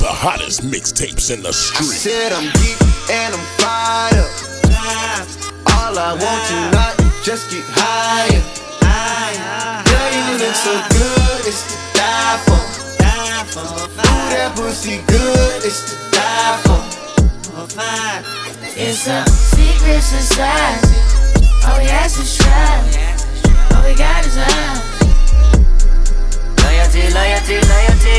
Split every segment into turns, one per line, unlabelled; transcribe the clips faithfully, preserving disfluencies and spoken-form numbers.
the hottest mixtapes in the street.
I said I'm geek and I'm fired up. All I want tonight is just get higher. Girl, you look so good, it's to die for. Ooh, that pussy good, it's to die for.
It's a secret society. All we ask is try. All we got is love. Loyalty, loyalty, loyalty.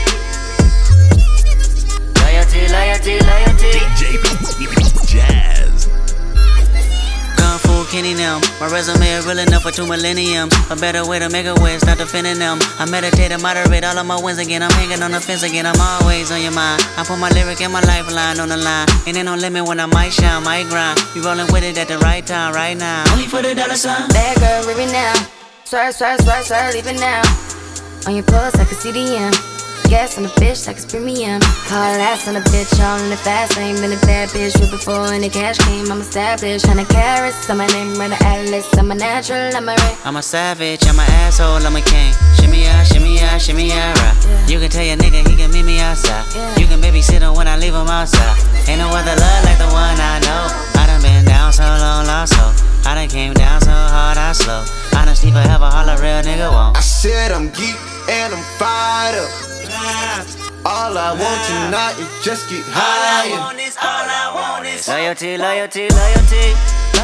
Loyalty, loyalty, loyalty.
D J Jazz.
Kung Fu Kenny them. My resume is real enough for two millenniums. A better way to make a way, stop defending them. I meditate and moderate all of my wins again. I'm hanging on the fence again, I'm always on your mind. I put my lyric and my lifeline on the line. Ain't there no limit when I might shine, might grind. You rolling with it at the right time, right now. Only for the dollar sign.
Bad girl, rip it now. Swerve, swerve, swerve, swerve, leave it now. On your pulse like a C D M. Gas on the bitch like it's premium. Hard ass on the bitch, all in the fast lane. Been a bad bitch with before any cash came. I'm established, hundred carats on my name, run the atlas. I'm a natural, I'm a ray.
I'm a savage, I'm an asshole, I'm a king. Shimmy ya, shimmy ya, shimmy ya, right.
Yeah.
You can tell your nigga he can meet me outside.
Yeah.
You can babysit him when I leave him outside. Ain't no other love like the one I know. I done been down so long, lost so. I done came down so hard, I slow. Honesty forever, all a real nigga won't.
I said I'm geek and I'm fired up. All I want tonight is just get higher.
All I want is loyalty, loyalty, loyalty.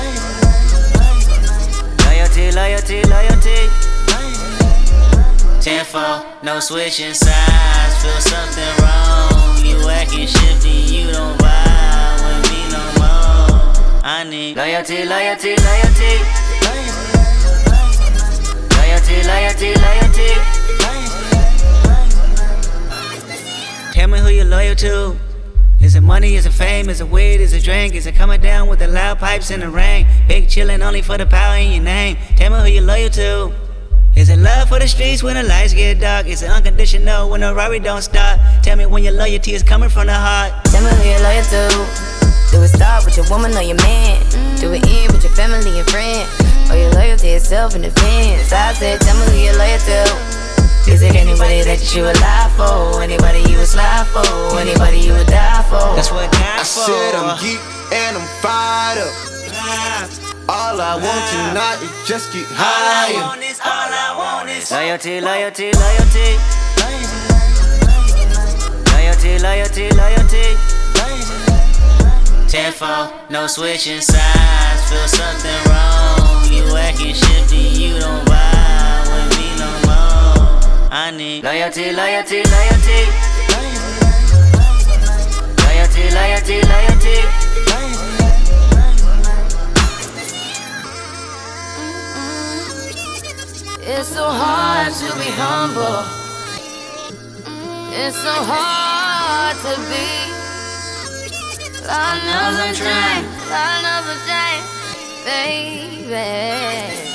Loyalty, loyalty, loyalty. ten four, no switching sides. Feel something wrong. You acting shifty, you don't vibe with me no more. I need loyalty, loyalty, loyalty. Loyalty, loyalty, loyalty. Tell me who you're loyal to. Is it money, is it fame, is it weed, is it drink? Is it coming down with the loud pipes in the rain? Big chillin' only for the power in your name. Tell me who you're loyal to. Is it love for the streets when the lights get dark? Is it unconditional when the Rari don't stop? Tell me when your loyalty is coming from the heart.
Tell me who you're loyal to. Do it start with your woman or your man? Do it end with your family and friends? Or your loyalty is self in defense? I said, tell me who you're loyal to. Is it anybody that you would lie for? Anybody you would slide for? Anybody you would die for?
That's what
I
God for.
said I'm geek and I'm fired up. All I want tonight is just get higher.
All I want is loyalty, loyalty, loyalty. Loyalty, loyalty, loyalty. ten four, no switching sides. Feel something wrong. You acting shifty, you don't vibe with me no more. I need loyalty, loyalty, loyalty. Loyalty, loyalty, loyalty.
It's so hard to be humble. It's so hard to be. Lord knows I'm trying. Lord knows I'm trying, baby.